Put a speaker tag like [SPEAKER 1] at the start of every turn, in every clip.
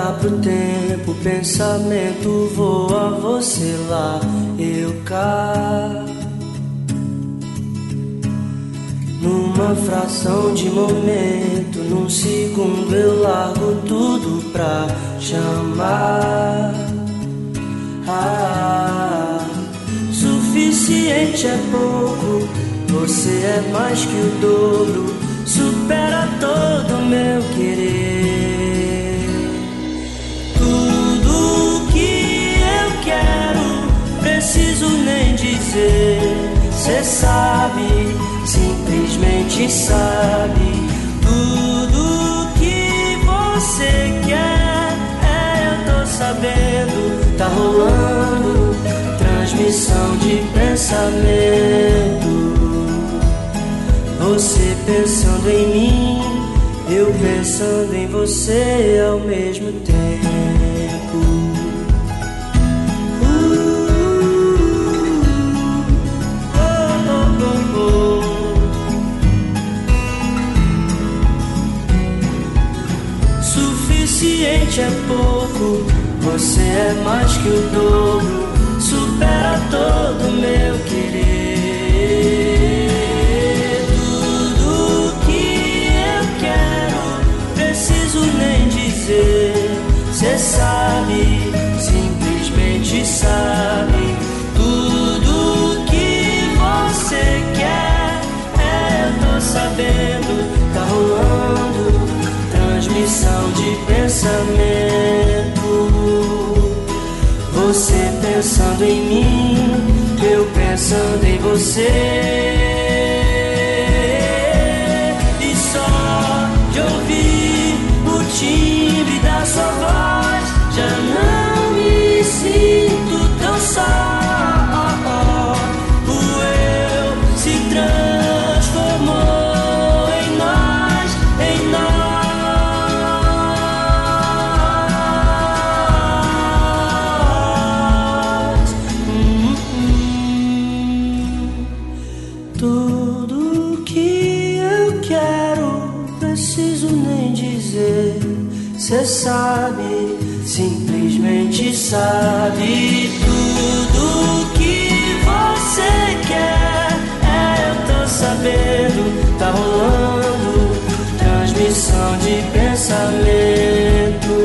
[SPEAKER 1] olhar pro tempo, o pensamento voa, você lá, eu cá. Numa fração de momento, num segundo eu largo tudo pra chamar. Suficiente é pouco, você é mais que o dobro, supera todo meu querer. Tudo que eu quero, preciso nem dizer. Cê sabe, simplesmente sabe. Tudo que você quer, eu tô sabendo. Tá rolando transmissão de pensamento. Você pensando em mim, eu pensando em você ao mesmo tempo. Suficiente é pouco, você é mais que o dobro, supera todo meu querer. Tudo que eu quero, preciso nem dizer. Cê sabe, simplesmente sabe. Tudo que você quer, eu tô sabendo. Tá rolando transmissão de pensamento. Você pensando em mim, eu pensando em você. E só de ouvir o timbre da sua voz, já não me sinto tão só. O eu se transformou em nós, em nós. Tudo que eu quero, preciso nem dizer. Cê sabe, simplesmente sabe. Tudo que você quer, eu tô sabendo. Tá rolando transmissão de pensamento.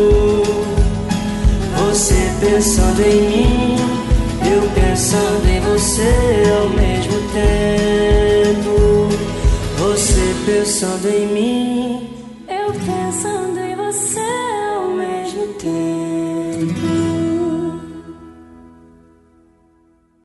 [SPEAKER 1] Você pensando em mim, eu pensando em você ao mesmo tempo. Você pensando em mim,
[SPEAKER 2] eu pensando em você ao mesmo tempo.